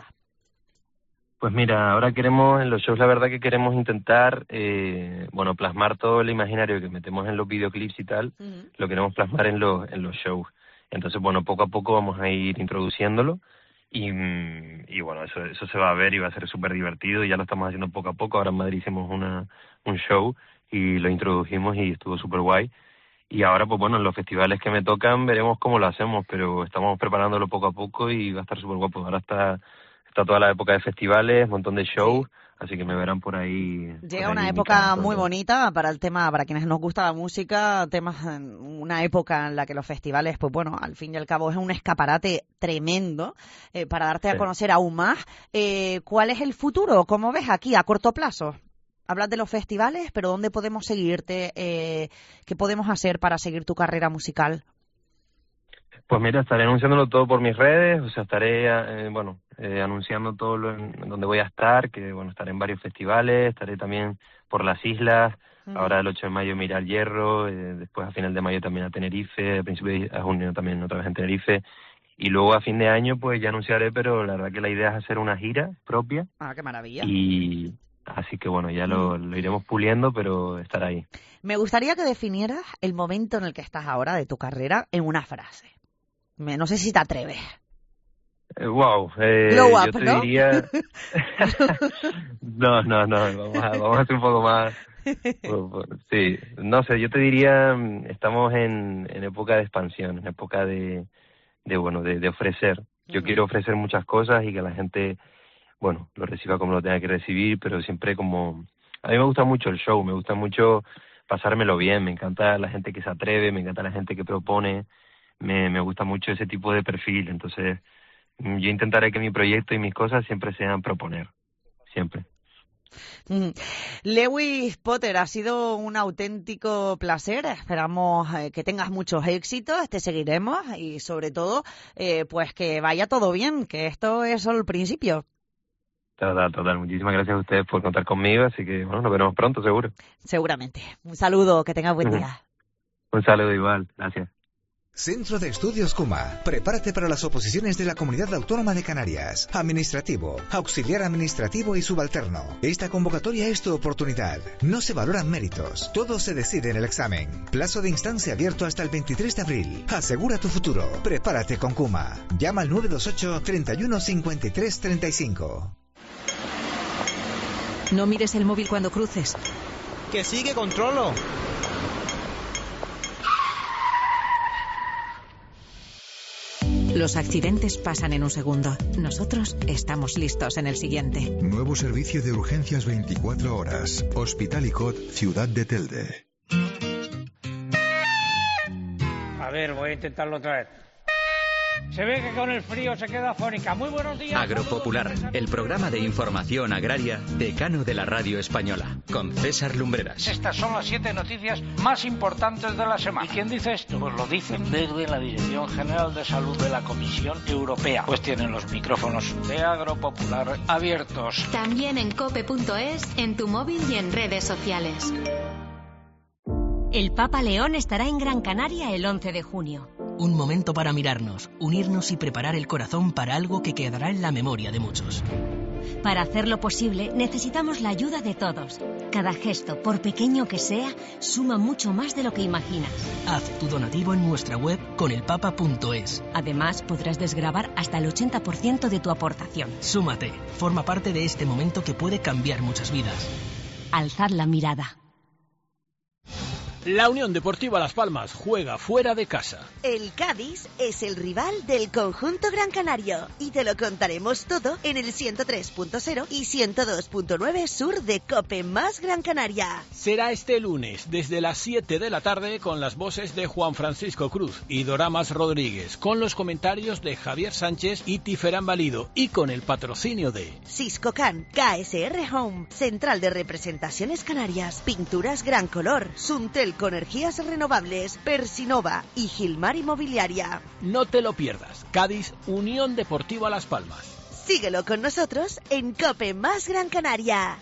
Pues mira, ahora queremos, en los shows la verdad que queremos intentar, plasmar todo el imaginario que metemos en los videoclips y tal, lo queremos plasmar en los shows. Entonces, bueno, poco a poco vamos a ir introduciéndolo. Y bueno, eso se va a ver y va a ser súper divertido y ya lo estamos haciendo poco a poco. Ahora en Madrid hicimos un show y lo introdujimos y estuvo súper guay. Y ahora, pues bueno, en los festivales que me tocan veremos cómo lo hacemos, pero estamos preparándolo poco a poco y va a estar súper guapo. Ahora está toda la época de festivales, un montón de shows, así que me verán por ahí. Llega una época muy bonita para el tema, para quienes nos gusta la música, una época en la que los festivales, pues bueno, al fin y al cabo es un escaparate tremendo para darte a conocer aún más. ¿Cuál es el futuro? ¿Cómo ves aquí a corto plazo? Hablas de los festivales, pero ¿dónde podemos seguirte? ¿Qué podemos hacer para seguir tu carrera musical? Pues mira, estaré anunciándolo todo por mis redes, o sea, estaré, anunciando todo en donde voy a estar, que bueno, estaré en varios festivales, estaré también por las islas, ahora el 8 de mayo me iré al Hierro, después a final de mayo también a Tenerife, a principios de junio también otra vez en Tenerife, y luego a fin de año pues ya anunciaré, pero la verdad que la idea es hacer una gira propia. ¡Ah, qué maravilla! Y así que bueno, ya lo iremos puliendo, pero estará ahí. Me gustaría que definieras el momento en el que estás ahora de tu carrera en una frase. No sé si te atreves. Glow up, yo te ¿no? diría... No, vamos a hacer un poco más... Sí, no sé, yo te diría, estamos en época de expansión, en época de ofrecer. Yo quiero ofrecer muchas cosas y que la gente, bueno, lo reciba como lo tenga que recibir, pero siempre como... A mí me gusta mucho el show, me gusta mucho pasármelo bien, me encanta la gente que se atreve, me encanta la gente que propone... Me gusta mucho ese tipo de perfil, entonces yo intentaré que mi proyecto y mis cosas siempre sean proponer, siempre. Lewis Potter, ha sido un auténtico placer, esperamos que tengas muchos éxitos, te seguiremos y sobre todo pues que vaya todo bien, que esto es solo el principio. Total, muchísimas gracias a ustedes por contar conmigo, así que bueno, nos veremos pronto seguro. Seguramente, un saludo, que tengas buen día. Un saludo igual, gracias. Centro de Estudios CUMA. Prepárate para las oposiciones de la Comunidad Autónoma de Canarias. Administrativo, auxiliar administrativo y subalterno. Esta convocatoria es tu oportunidad. No se valoran méritos. Todo se decide en el examen. Plazo de instancia abierto hasta el 23 de abril. Asegura tu futuro. Prepárate con CUMA. Llama al 928 31 53 35. No mires el móvil cuando cruces. Que sí, que controlo. Los accidentes pasan en un segundo. Nosotros estamos listos en el siguiente. Nuevo servicio de urgencias 24 horas. Hospital ICOT, Ciudad de Telde. A ver, voy a intentarlo otra vez. Se ve que con el frío se queda afónica. Muy buenos días. Agropopular, el programa de información agraria decano de la radio española, con César Lumbreras. Estas son las 7 noticias más importantes de la semana. ¿Y quién dice esto? Pues lo dicen desde la Dirección General de Salud de la Comisión Europea. Pues tienen los micrófonos de Agropopular abiertos. También en cope.es, en tu móvil y en redes sociales. El Papa León estará en Gran Canaria el 11 de junio. Un momento para mirarnos, unirnos y preparar el corazón para algo que quedará en la memoria de muchos. Para hacerlo posible, necesitamos la ayuda de todos. Cada gesto, por pequeño que sea, suma mucho más de lo que imaginas. Haz tu donativo en nuestra web conelpapa.es. Además, podrás desgravar hasta el 80% de tu aportación. Súmate, forma parte de este momento que puede cambiar muchas vidas. Alzad la mirada. La Unión Deportiva Las Palmas juega fuera de casa. El Cádiz es el rival del conjunto Gran Canario y te lo contaremos todo en el 103.0 y 102.9 sur de COPE más Gran Canaria. Será este lunes desde las 7 de la tarde con las voces de Juan Francisco Cruz y Doramas Rodríguez, con los comentarios de Javier Sánchez y Tiferán Valido y con el patrocinio de Siscocan, KSR Home, Central de Representaciones Canarias, Pinturas Gran Color, Suntel con energías renovables, Persinova y Gilmar Inmobiliaria. No te lo pierdas. Cádiz, Unión Deportiva Las Palmas. Síguelo con nosotros en COPE más Gran Canaria.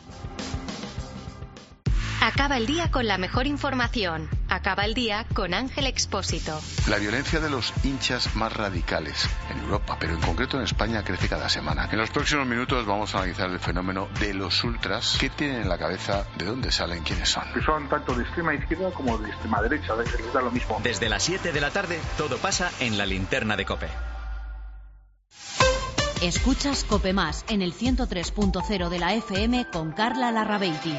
Acaba el día con la mejor información. Acaba el día con Ángel Expósito. La violencia de los hinchas más radicales en Europa, pero en concreto en España, crece cada semana. En los próximos minutos vamos a analizar el fenómeno de los ultras. ¿Qué tienen en la cabeza? ¿De dónde salen? ¿Quiénes son? Que son tanto de extrema izquierda como de extrema derecha. Les da lo mismo. Desde las 7 de la tarde, todo pasa en la linterna de COPE. Escuchas COPE más en el 103.0 de la FM con Carla Larrabeiti.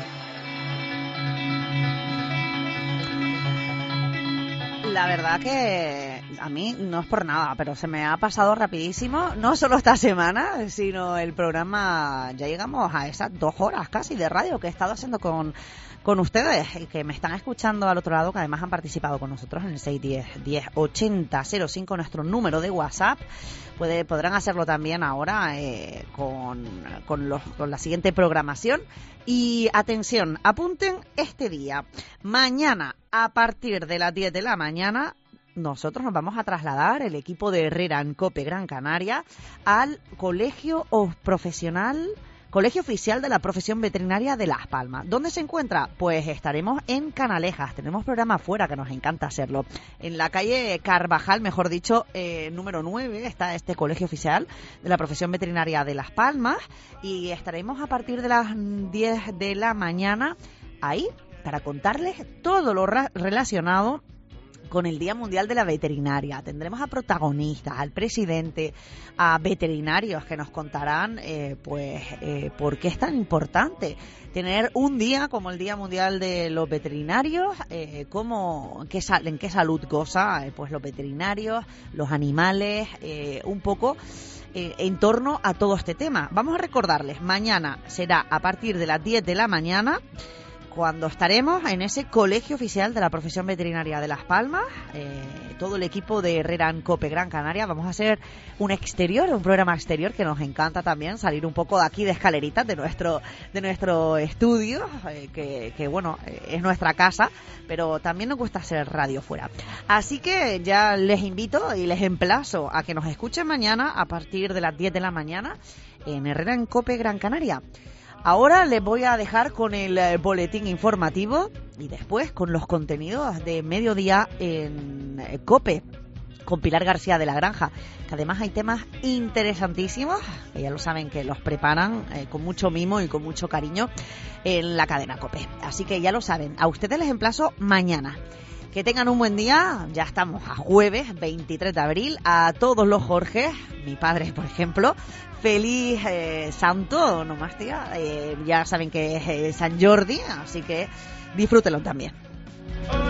La verdad que a mí no es por nada, pero se me ha pasado rapidísimo, no solo esta semana, sino el programa, ya llegamos a esas 2 horas casi de radio que he estado haciendo con ustedes, que me están escuchando al otro lado, que además han participado con nosotros en el 610-10-80-05, nuestro número de WhatsApp. Podrán hacerlo también ahora con la siguiente programación. Y atención, apunten este día. Mañana, a partir de las 10 de la mañana, nosotros nos vamos a trasladar, el equipo de Herrera en COPE Gran Canaria, al Colegio Oficial de la Profesión Veterinaria de Las Palmas. ¿Dónde se encuentra? Pues estaremos en Canalejas. Tenemos programa afuera, que nos encanta hacerlo. En la calle Carvajal, mejor dicho, número 9, está este Colegio Oficial de la Profesión Veterinaria de Las Palmas. Y estaremos a partir de las 10 de la mañana ahí para contarles todo lo relacionado con el Día Mundial de la Veterinaria. Tendremos a protagonistas, al presidente, a veterinarios que nos contarán por qué es tan importante tener un día como el Día Mundial de los Veterinarios, en qué salud goza pues los veterinarios, los animales, un poco en torno a todo este tema. Vamos a recordarles, mañana será a partir de las 10 de la mañana, cuando estaremos en ese Colegio Oficial de la Profesión Veterinaria de Las Palmas, todo el equipo de Herrera en COPE Gran Canaria. Vamos a hacer un programa exterior que nos encanta también, salir un poco de aquí de escaleritas de nuestro estudio, que bueno, es nuestra casa, pero también nos gusta hacer radio fuera. Así que ya les invito y les emplazo a que nos escuchen mañana a partir de las 10 de la mañana en Herrera en COPE Gran Canaria. Ahora les voy a dejar con el boletín informativo y después con los contenidos de mediodía en COPE. con Pilar García de la Granja, que además hay temas interesantísimos, que ya lo saben que los preparan con mucho mimo y con mucho cariño en la cadena COPE. Así que ya lo saben, a ustedes les emplazo mañana. Que tengan un buen día, ya estamos a jueves 23 de abril, a todos los Jorges, mi padre por ejemplo, feliz santo, no más tía, ya saben que es San Jordi, así que disfrútenlo también.